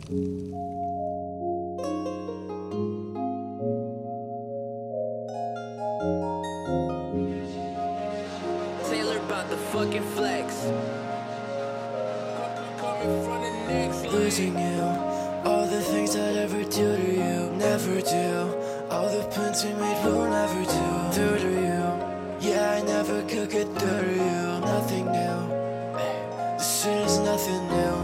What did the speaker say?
Taylor about the fucking flex. Coming from the next line. Losing you, all the things I'd ever do to you, never do. All the plans we made will never do. Through to you, yeah, I never could get through to you. Nothing new, this shit is nothing new.